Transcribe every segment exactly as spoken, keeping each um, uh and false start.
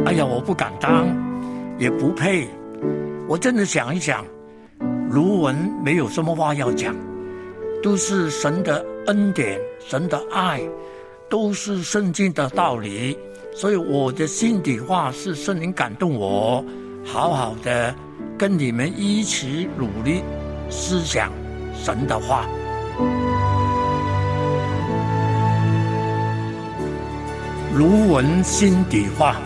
哎呀，我不敢当，也不配。我真的想一想，卢文没有什么话要讲，都是神的恩典，神的爱，都是圣经的道理。所以我的心底话是圣灵感动我，好好的跟你们一起努力思想神的话。卢文心底话。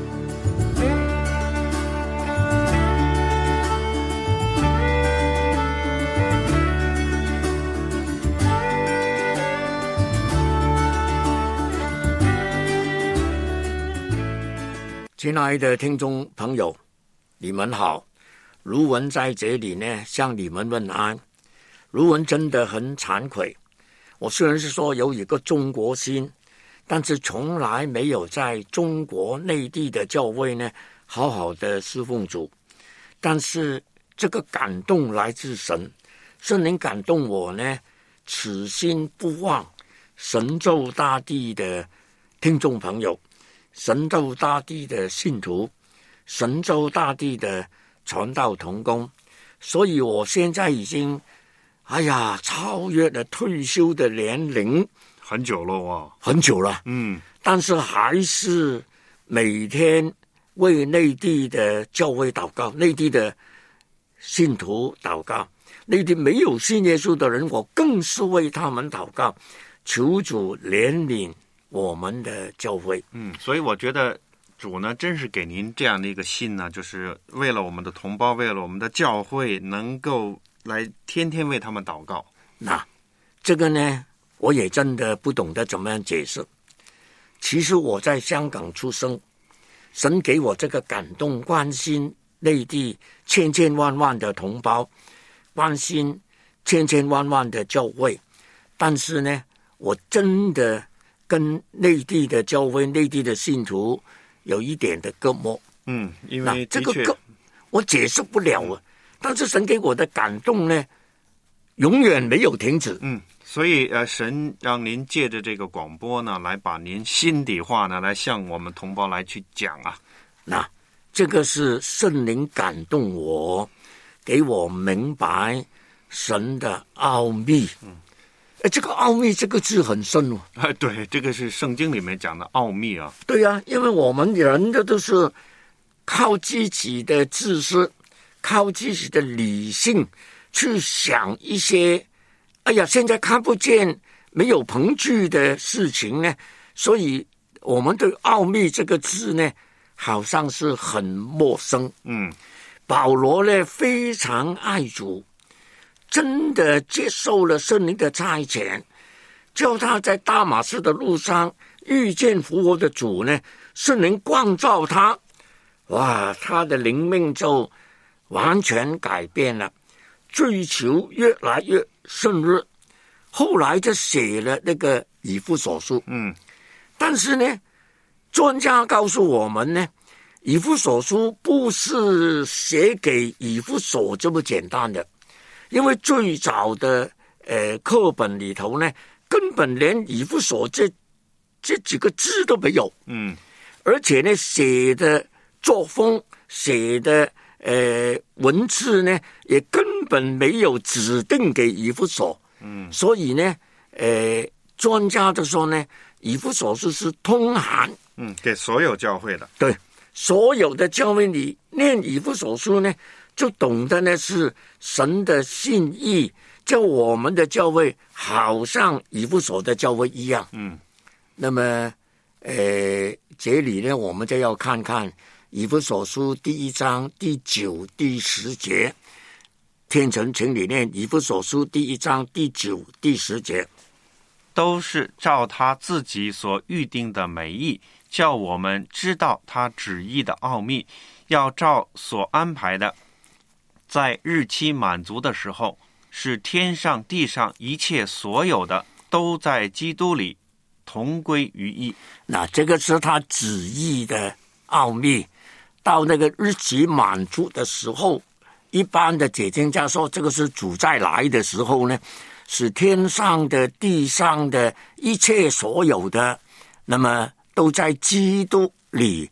亲爱的听众朋友，你们好，卢文在这里呢向你们问安。卢文真的很惭愧，我虽然是说有一个中国心，但是从来没有在中国内地的教会呢好好的侍奉主。但是这个感动来自神，圣灵感动我呢，此心不忘神州大地的听众朋友，神州大地的信徒，神州大地的传道同工。所以我现在已经哎呀超越了退休的年龄很久了哦， 很久了， 嗯， 但是还是每天为内地的教会祷告，内地的信徒祷告，内地没有信耶稣的人，我更是为他们祷告，求主怜悯我们的教会。 嗯，所以我觉得主呢，真是给您这样的一个心呢，就是为了我们的同胞，为了我们的教会，能够来天天为他们祷告。 那这个呢，我也真的不懂得怎么样解释。其实我在香港出生，神给我这个感动，关心内地千千万万的同胞，关心千千万万的教会，但是呢，我真的跟内地的教会、内地的信徒有一点的隔膜。 嗯，因为这个隔我解释不了啊。但是神给我的感动呢，永远没有停止。 嗯，所以呃，神让您借着这个广播呢，来把您心底话呢，来向我们同胞来去讲啊。 那这个是圣灵感动我，给我明白神的奥秘。嗯，哎，这个奥秘这个字很深哦。 啊，对，这个是圣经里面讲的奥秘啊。 对啊，因为我们人的都是靠自己的知识，靠自己的理性去想一些，哎呀，现在看不见、没有凭据的事情呢，所以我们对奥秘这个字呢，好像是很陌生。 嗯， 保罗呢非常爱主，真的接受了圣灵的差遣，叫他在大马士的路上遇见复活的主呢，圣灵光照他，哇，他的灵命就完全改变了，追求越来越深入。后来就写了那个以弗所书。 嗯， 但是呢，专家告诉我们呢，以弗所书不是写给以弗所这么简单的，因为最早的呃课本里头呢，根本连以弗所这这几个字都没有。 嗯， 而且呢，写的作风、写的呃文字呢，也根本没有指定给以弗所。 嗯， 所以呢，呃，专家就说呢，以弗所书是通函。 嗯，给所有教会的。 对，所有的教会里念以弗所书呢，就懂得呢是神的心意，叫我们的教会好像以弗所的教会一样。 嗯， 那么，呃，这里呢，我们就要看看以弗所书第一章第九、第十节。天成，请你念以弗所书第一章第九、第十节。 都是照他自己所预定的美意，叫我们知道他旨意的奥秘，要照所安排的，在日期满足的时候，使天上地上一切所有的都在基督里同归于一。 那这个是他旨意的奥秘，到那个日期满足的时候，一般的解经家说，这个是主再来的时候呢，使天上的地上的一切所有的，那么都在基督里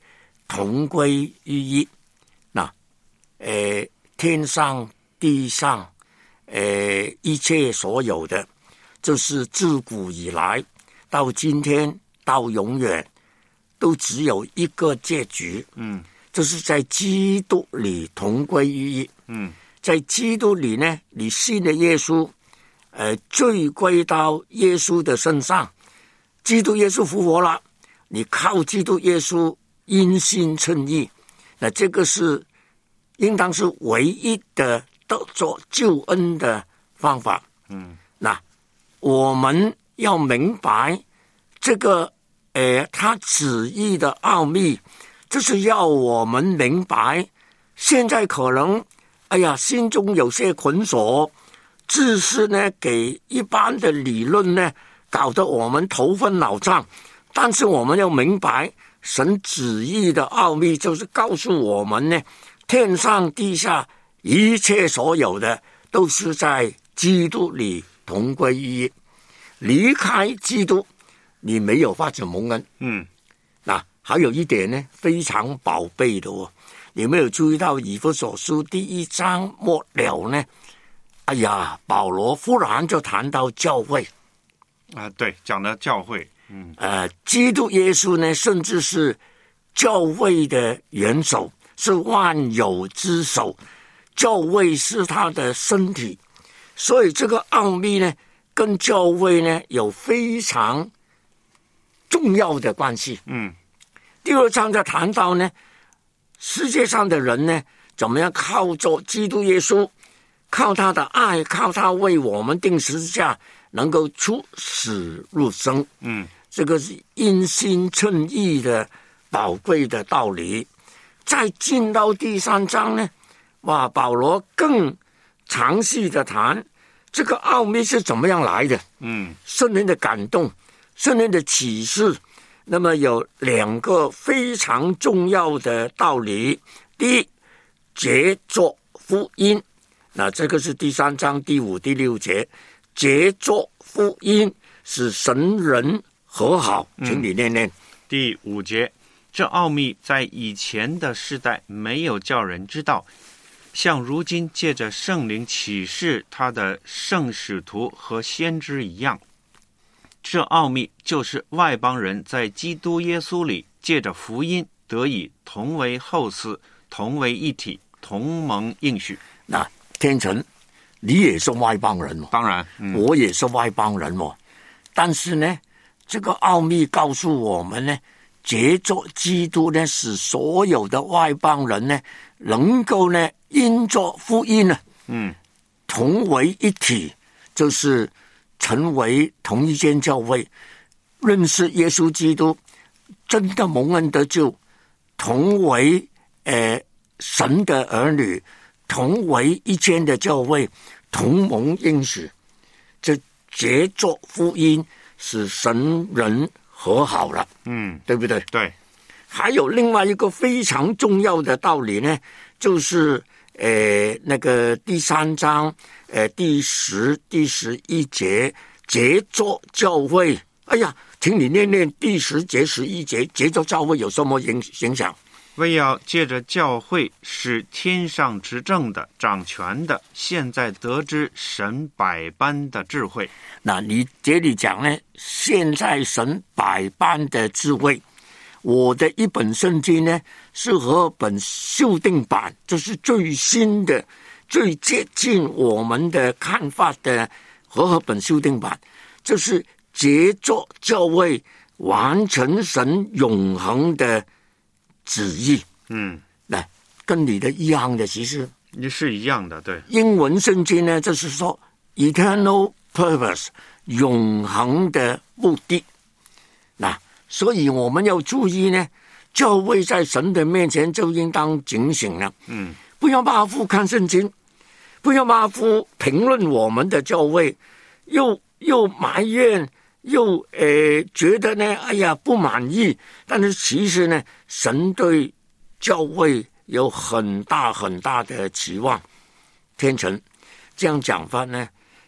同归于一。那，呃，天上地上，呃，一切所有的，就是自古以来到今天到永远，都只有一个结局。 嗯， 就是在基督里同归于一。 嗯， 在基督里呢，你信了耶稣，呃，罪归到耶稣的身上。基督耶稣复活了，你靠基督耶稣因信称义，那这个是应当是唯一的得着救恩的方法。 嗯， 那我们要明白这个呃他旨意的奥秘，就是要我们明白，现在可能哎呀心中有些捆锁，只是呢给一般的理论呢搞得我们头昏脑胀，但是我们要明白神旨意的奥秘，就是告诉我们呢，天上地下一切所有的都是在基督里同归于一。离开基督，你没有法子蒙恩。 嗯， 那还有一点呢，非常宝贝的哦，你没有注意到以弗所书第一章末了呢？哎呀，保罗忽然就谈到教会。 啊，对，讲的教会，嗯， 呃，基督耶稣呢，甚至是教会的元首，是万有之首，教会是他的身体，所以这个奥秘呢，跟教会呢有非常重要的关系。 嗯， 第二章就谈到呢，世界上的人呢，怎么样靠着基督耶稣，靠他的爱，靠他为我们定十字架，能够出死入生。 嗯， 这个是因信称义的宝贵的道理。再进到第三章呢，哇，保罗更详细的谈这个奥秘是怎么样来的。 嗯， 圣灵的感动，圣灵的启示，那么有两个非常重要的道理。第一，藉着福音，那这个是第三章第五、第六节，藉着福音使神人和好，请你念念。 第五节，这奥秘在以前的世代没有叫人知道，像如今借着圣灵启示他的圣使徒和先知一样。这奥秘就是外邦人在基督耶稣里借着福音得以同为后嗣，同为一体，同蒙应许。 那天成，你也是外邦人哦， 当然、嗯、 我也是外邦人哦。但是呢，这个奥秘告诉我们呢，藉着基督呢，使所有的外邦人呢，能够呢，因着福音呢， 嗯， 同为一体，就是成为同一间教会，认识耶稣基督，真的蒙恩得救，同为呃神的儿女，同为一间的教会，同蒙应许。这藉着福音使神人和好了， 嗯， 对不对？ 对。 还有另外一个非常重要的道理呢，就是呃那个第三章呃第十第十一节，藉着教会。哎呀，请你念念第十节十一节，藉着教会有什么影影响？ 为要借着教会使天上执政的掌权的现在得知神百般的智慧。 那你这里讲呢，现在神百般的智慧。我的一本圣经呢是和本修订版，就是最新的最接近我们的看法的和合本修订版，就是藉着教会完成神永恒的旨意。 嗯， 那跟你的一样的，其实也是一样的。对， 英文圣经呢，就是说 eternal purpose， 永恒的目的。那所以我们要注意呢，教会在神的面前就应当警醒了。 嗯， 不要马虎看圣经，不要马虎评论我们的教会，又又埋怨。又呃觉得呢，哎呀不满意，但是其实呢，神对教会有很大很大的期望。天成这样讲法呢，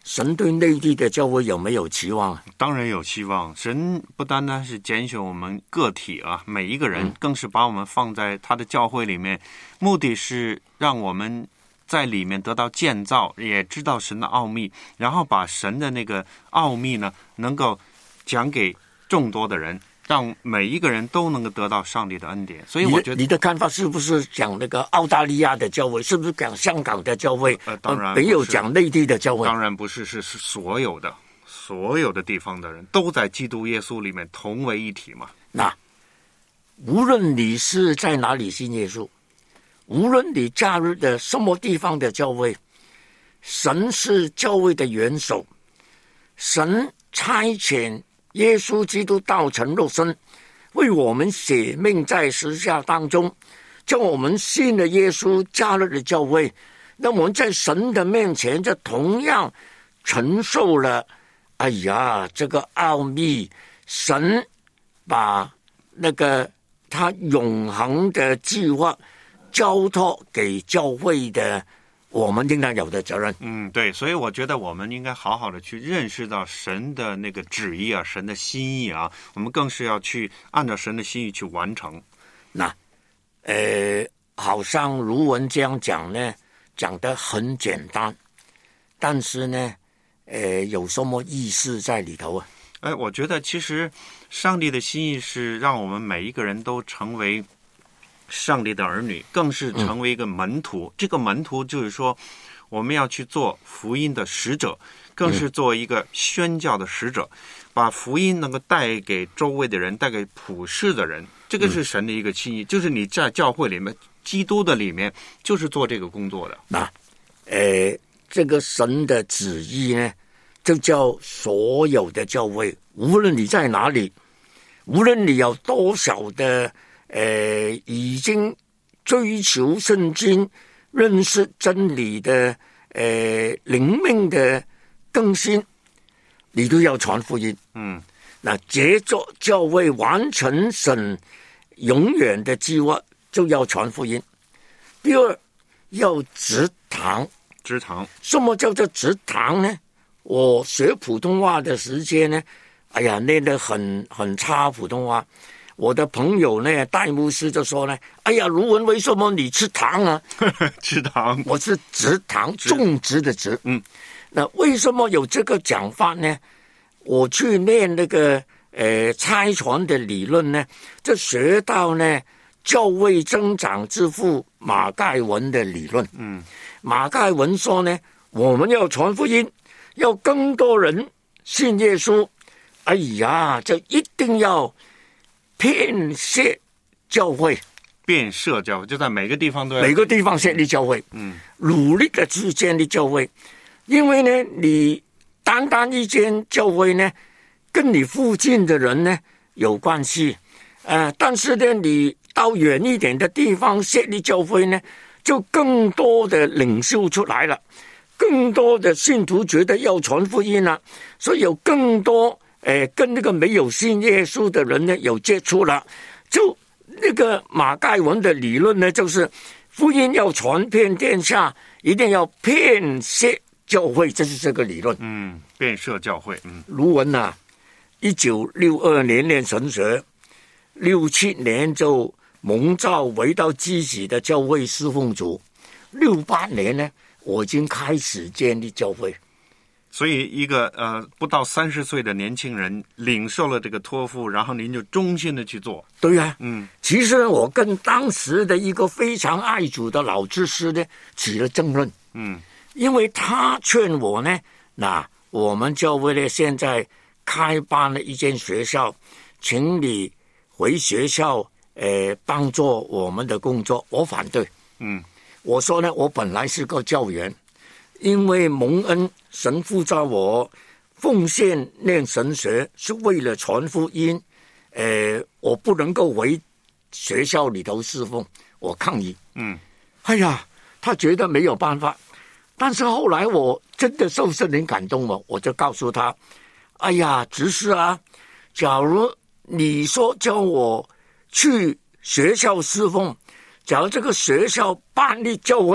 神对内地的教会有没有期望？ 当然有期望。神不单单是拣选我们个体啊，每一个人，嗯、更是把我们放在他的教会里面，目的是让我们在里面得到建造，也知道神的奥秘，然后把神的那个奥秘呢，能够讲给众多的人，让每一个人都能够得到上帝的恩典。所以我觉得你, 你的看法是不是讲那个澳大利亚的教会，是不是讲香港的教会？ 呃，当然、 呃、没有讲内地的教会。 当然不是，是是所有的所有的地方的人都在基督耶稣里面同为一体嘛。 那无论你是在哪里信耶稣，无论你加入的什么地方的教会，神是教会的元首，神差遣耶稣基督道成肉身，为我们舍命在十字架当中，叫我们信了耶稣，加入了教会，那我们在神的面前就同样承受了，哎呀，这个奥秘，神把那个他永恒的计划交托给教会的我们应当有的责任。 嗯，对，所以我觉得我们应该好好的去认识到神的那个旨意啊，神的心意啊，我们更是要去按照神的心意去完成。 那呃，好像如文这样讲呢，讲得很简单，但是呢呃，有什么意思在里头啊？ 哎，我觉得其实上帝的心意是让我们每一个人都成为上帝的儿女，更是成为一个门徒、嗯、这个门徒就是说我们要去做福音的使者，更是做一个宣教的使者、嗯、把福音能够带给周围的人，带给普世的人，这个是神的一个心意、嗯、就是你在教会里面，基督的里面就是做这个工作的。 那呃，这个神的旨意呢，就叫所有的教会，无论你在哪里，无论你有多少的呃，已经追求圣经、认识真理的呃灵命的更新，你都要传福音。 嗯， 那接着教会完成神永远的计划，就要传福音。第二，要植堂。 植堂， 什么叫做植堂呢？我学普通话的时间呢，哎呀，练得很很差普通话。我的朋友呢，戴牧师就说呢：“哎呀，卢文，为什么你吃糖啊？” 吃糖， 我是植堂，种植的植。 嗯， 那为什么有这个讲法呢？我去念那个呃差传的理论呢，就学到呢教会增长之父马盖文的理论。 嗯， 马盖文说呢，我们要传福音，要更多人信耶稣。哎呀，这一定要遍设教会， 遍设教会，就在每个地方都要每个地方设立教会， 嗯， 努力的去建立教会。因为呢，你单单一间教会呢，跟你附近的人呢有关系，呃，但是呢，你到远一点的地方设立教会呢，就更多的领袖出来了，更多的信徒觉得要传福音了，所以有更多。呃，跟那个没有信耶稣的人呢有接触了，就那个马盖文的理论呢，就是福音要传遍天下，一定要遍设教会，这是这个理论。 嗯，遍设教会。嗯， 卢文啊，一九六二年念神学，六七年就蒙召为到积极的教会侍奉主，六八年呢，我已经开始建立教会。 所以一个呃不到三十岁的年轻人领受了这个托付，然后您就忠心的去做。 对呀、啊， 嗯， 其实我跟当时的一个非常爱主的老知识呢起了争论。 嗯， 因为他劝我呢，那我们教会呢现在开办了一间学校，请你回学校呃帮助我们的工作，我反对。 嗯， 我说呢，我本来是个教员。因为蒙恩，神呼召我奉献念神学，是为了传福音。呃，我不能够回学校里头侍奉，我抗议。 嗯， 哎呀，他觉得没有办法。但是后来我真的受圣灵感动了，我就告诉他：哎呀，执事啊，假如你说叫我去学校侍奉，假如这个学校办立教会，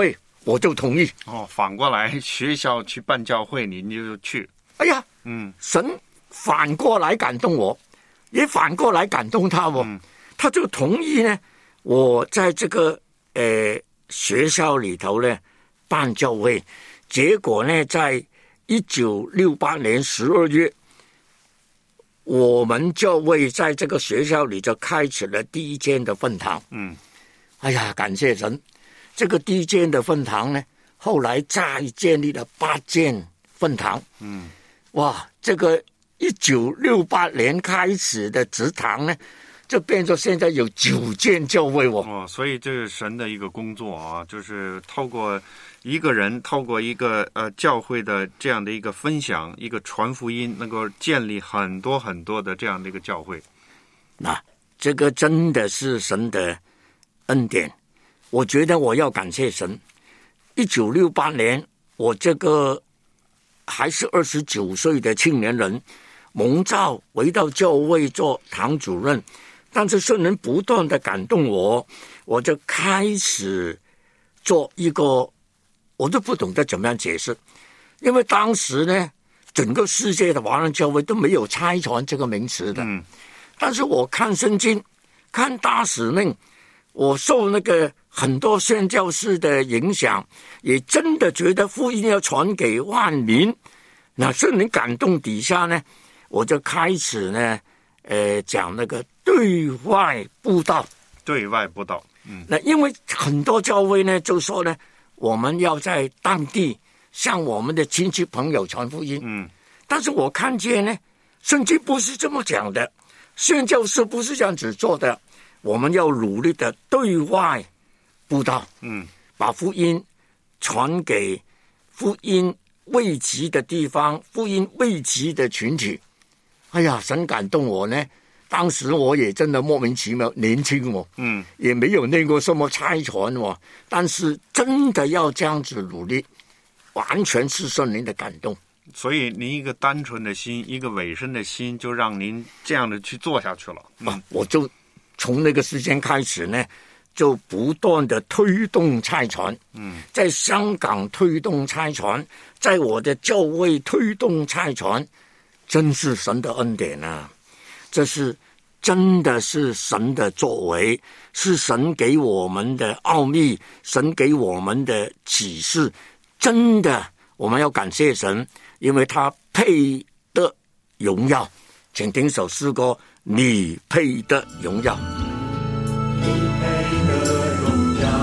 我就同意。 哦，反过来学校去办教会，你就去。 哎呀， 嗯， 神反过来感动我，也反过来感动他哦， 嗯、 他就同意呢，我在这个呃学校里头呢办教会。结果呢，在一九六八年十二月，我们教会在这个学校里就开始了第一间的分堂。 嗯， 哎呀，感谢神！这个第一间的分堂呢，后来再建立了八间分堂。 嗯， 哇，这个一九六八年开始的职堂呢，就变成现在有九间教会哦。 哦，所以这是神的一个工作啊，就是透过一个人，透过一个呃教会的这样的一个分享，一个传福音，能够建立很多很多的这样的一个教会。 那这个真的是神的恩典，我觉得我要感谢神。一九六八年，我这个还是二十九岁的青年人，蒙召回到教会做堂主任，但是圣人不断的感动我，我就开始做一个，我都不懂得怎么样解释，因为当时呢，整个世界的华人教会都没有差传这个名词的。 嗯， 但是我看圣经，看大使命，我受那个很多宣教士的影响，也真的觉得福音要传给万民。那圣灵感动底下呢，我就开始呢，呃，讲那个对外布道。 对外布道。嗯， 那因为很多教会呢，就说呢，我们要在当地向我们的亲戚朋友传福音。 嗯， 但是我看见呢，圣经不是这么讲的，宣教士不是这样子做的。我们要努力的对外布道， 嗯， 把福音传给福音未及的地方，福音未及的群体。哎呀，神感动我呢。当时我也真的莫名其妙，年轻哦， 嗯， 也没有念过什么差传哦，但是真的要这样子努力，完全是圣灵的感动。 所以您一个单纯的心，一个委身的心，就让您这样的去做下去了。 嗯啊、我就从那个时间开始呢，就不断的推动差传。嗯，在香港推动差传，在我的教会推动差传，真是神的恩典啊！这是真的是神的作为，是神给我们的奥秘，神给我们的启示。真的，我们要感谢神，因为他配得荣耀。请听首诗歌，你配得荣耀。 你配得荣耀，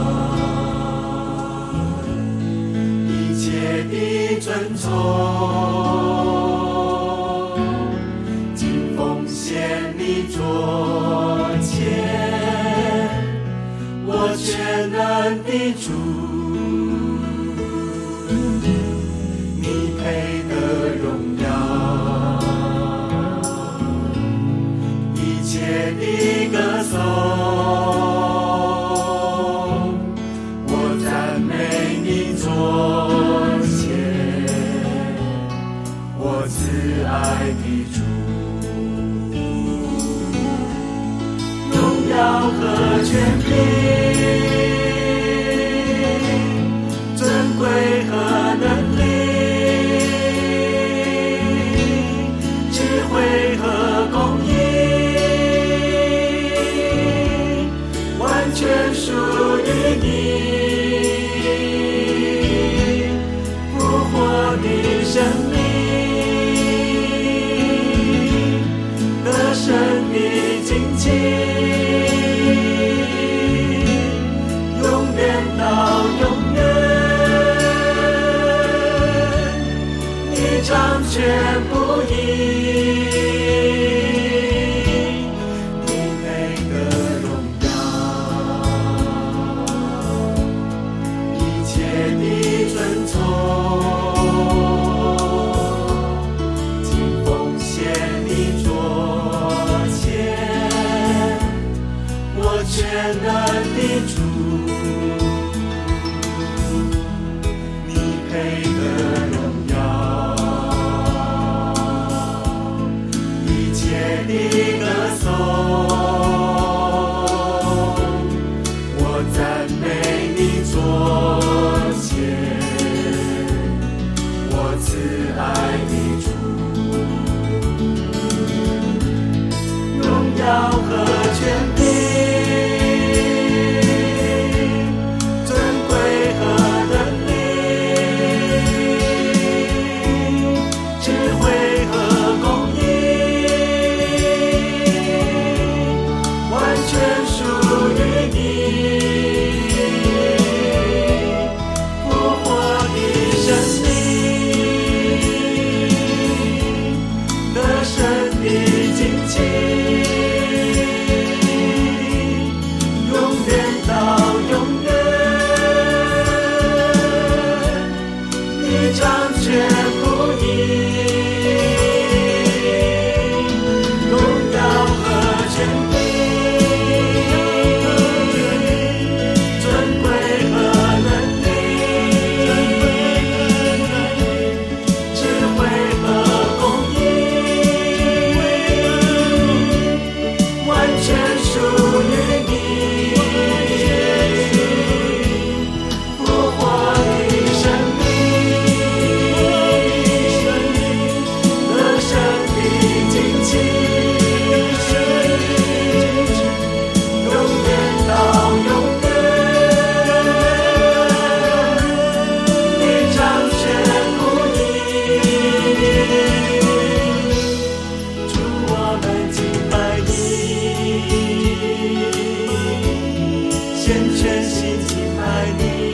一切的尊崇，尽奉献你桌前，我全能的主，你配得荣耀，一切的歌颂。和权柄，尊贵和能力，智慧和公义，完全属于你。复活的生命，得胜的荆棘。到永远，你掌权不移，你配得荣耀，一切的尊崇，尽奉献你桌前，我全能的主。配得荣耀，一切的歌颂，我赞美你作耀和权柄，尊贵和能力，智慧和公义，完全属于你。复活的生命，得胜的旌旗，永远到永远，你掌权不移，荣耀和权柄，尊贵和能力，智慧和公义，完全属于你。复活的生命，得胜的旌旗，永远到永远，你掌权不移。主，我们敬拜你，献全心敬拜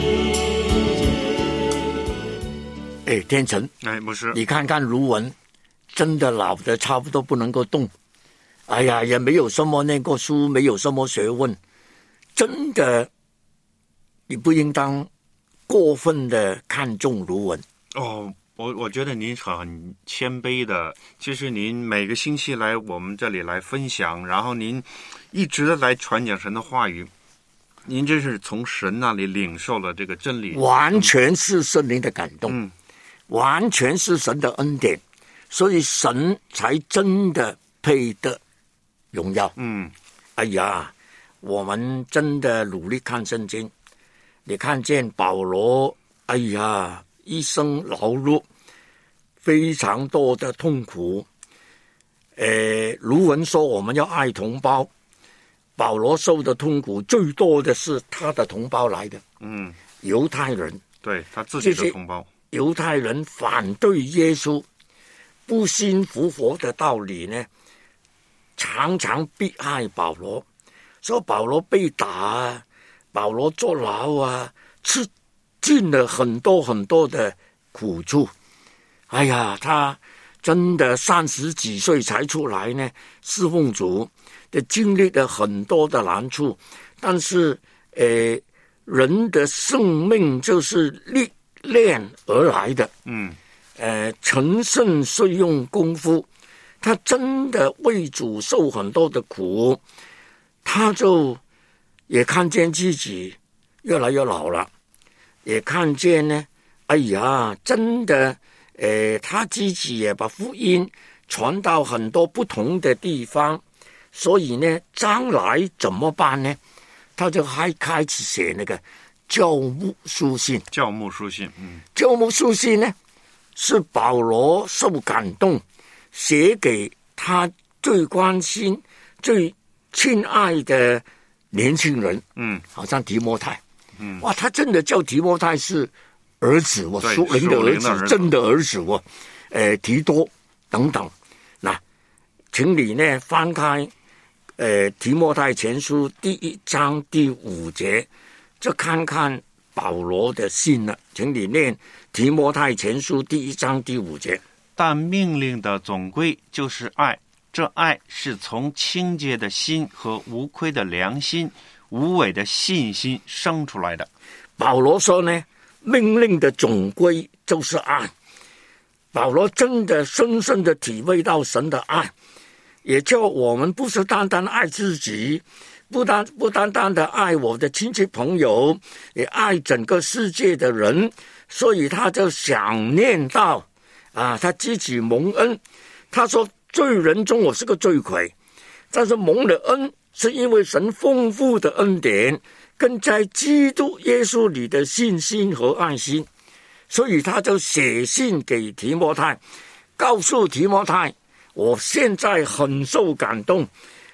你。 哎，天成， 哎，牧师， 你看看卢文，真的老的差不多不能够动。哎呀，也没有什么念过书，没有什么学问，真的，你不应当过分的看重卢文。 哦，我我觉得您很谦卑的，其实您每个星期来我们这里来分享，然后您一直的来传讲神的话语，您这是从神那里领受了这个真理， 完全是圣灵的感动， 嗯， 完全是神的恩典，所以神才真的配得荣耀。 嗯， 哎呀，我们真的努力看圣经，你看见保罗，哎呀，一生劳碌，非常多的痛苦。呃，卢文说我们要爱同胞，保罗受的痛苦最多的是他的同胞来的， 嗯， 犹太人。 对他自己的同胞， 犹太人反对耶稣，不信复活的道理呢，常常迫害保罗，说保罗被打啊，保罗坐牢啊，吃尽了很多很多的苦处。哎呀，他真的三十几岁才出来呢，侍奉主的经历了很多的难处，但是呃，人的生命就是历练而来的， 嗯， 呃，成圣是用功夫，他真的为主受很多的苦，他就也看见自己越来越老了，也看见呢，哎呀，真的，呃，他自己也把福音传到很多不同的地方，所以呢，将来怎么办呢？他就还开始写那个教牧书信。 教牧书信，嗯， 教牧书信呢，是保罗受感动，写给他最关心、最亲爱的年轻人， 嗯， 好像提摩太， 嗯， 哇，他真的叫提摩太是儿子，我属灵的儿子，真的儿子，我，呃，提多等等。那，请你呢翻开，呃，提摩太前书第一章第五节，就看看保罗的信了。请你念提摩太前书第一章第五节。 但命令的总归就是爱，这爱是从清洁的心和无亏的良心、无伪的信心生出来的。 保罗说呢，命令的总归就是爱。保罗真的深深的体会到神的爱，也叫我们不是单单爱自己，不单不单单的爱我的亲戚朋友，也爱整个世界的人。所以他就想念到啊，他自己蒙恩。他说罪人中我是个罪魁，但是蒙了恩是因为神丰富的恩典跟在基督耶稣里的信心和爱心，所以他就写信给提摩太，告诉提摩太，我现在很受感动，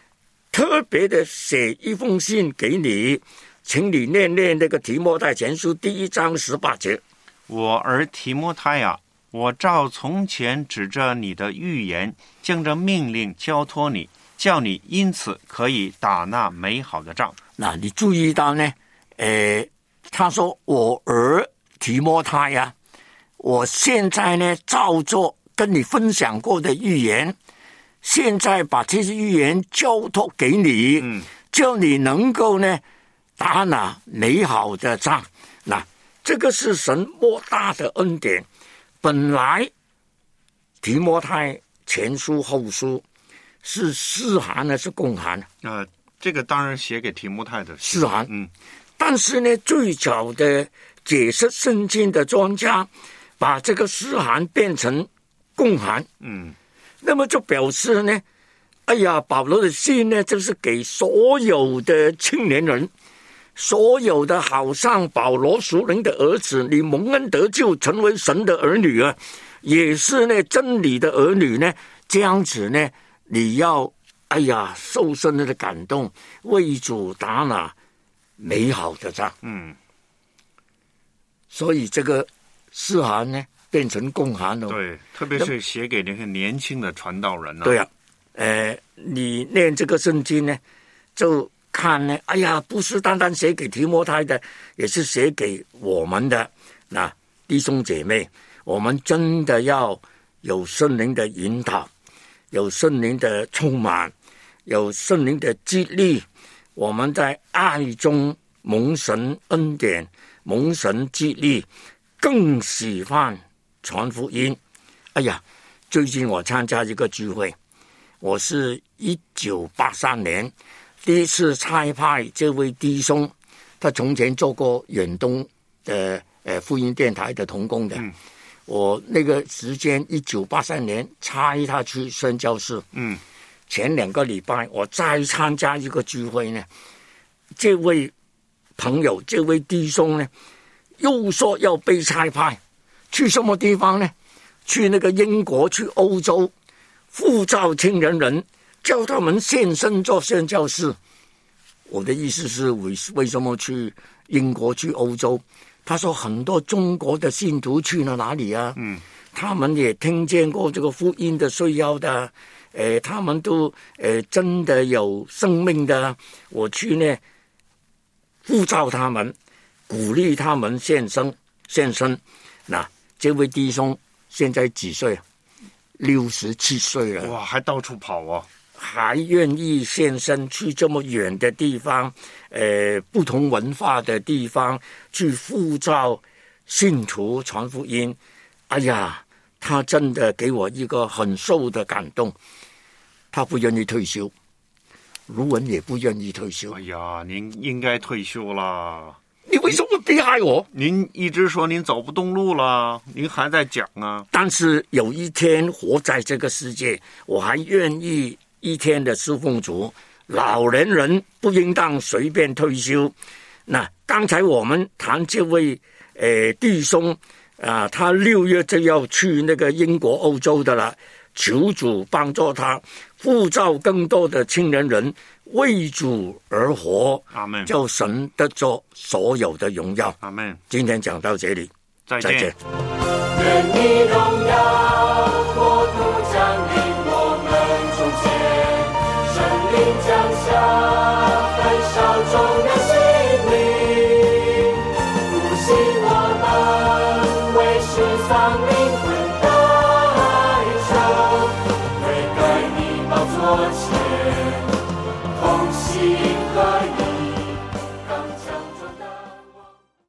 特别的写一封信给你，请你念念那个提摩太前书第一章十八节。 我儿提摩太啊，我照从前指着你的预言，将这命令交托你，叫你因此可以打那美好的仗。 那你注意到呢？呃，他说我儿提摩太呀、啊，我现在呢照做跟你分享过的预言，现在把这些预言交托给你，嗯，叫你能够呢打那美好的仗。那这个是神莫大的恩典。本来提摩太前书后书是私函呢，是公函啊、 呃？这个当然写给提摩太的私函， 嗯， 但是呢，最早的解释圣经的专家把这个私函变成公函， 嗯， 那么就表示呢，哎呀，保罗的信呢，就是给所有的青年人，所有的好像保罗属灵的儿子，你蒙恩得救，成为神的儿女啊，也是呢真理的儿女呢，这样子呢，你要哎呀受圣灵的感动，为主打那美好的仗。 嗯， 所以这个私函呢变成公函了。 对，特别是写给那些年轻的传道人呢、啊。 对啊，呃，你念这个圣经呢，就看呢，哎呀，不是单单写给提摩太的，也是写给我们的。那弟兄姐妹，我们真的要有圣灵的引导，有圣灵的充满，有圣灵的激励，我们在爱中蒙神恩典，蒙神激励，更喜欢传福音。哎呀，最近我参加一个聚会，我是一九八三年第一次差派这位弟兄，他从前做过远东的呃福音电台的同工的。嗯，我那个时间一九八三年差他去宣教士。 嗯， 前两个礼拜我再参加一个聚会呢，这位朋友这位弟兄呢又说要被差派去什么地方呢？去那个英国，去欧洲呼召青年人，叫他们献身做宣教士。我的意思是为为什么去英国去欧洲？他说很多中国的信徒去了哪里啊？嗯，他们也听见过这个福音的需要的，呃，他们都呃真的有生命的。我去呢，呼召他们，鼓励他们献身献身。那这位弟兄现在几岁？六十七岁了。 哇，还到处跑啊！ 还愿意献身去这么远的地方，呃，不同文化的地方去呼召信徒传福音。哎呀，他真的给我一个很受的感动。他不愿意退休，卢文也不愿意退休。 哎呀，您应该退休了。 你为什么逼害我？ 您一直说您走不动路了，您还在讲啊。 但是有一天活在这个世界，我还愿意一天的侍奉主。老年人不应当随便退休。那刚才我们谈这位呃弟兄啊、呃，他六月就要去那个英国欧洲的了，求主帮助他，呼召更多的青年人为主而活。 阿们。 叫神得着所有的荣耀。 阿们。 今天讲到这里， 再见。 再见。 愿你荣耀国度降临我们中间，圣灵降下。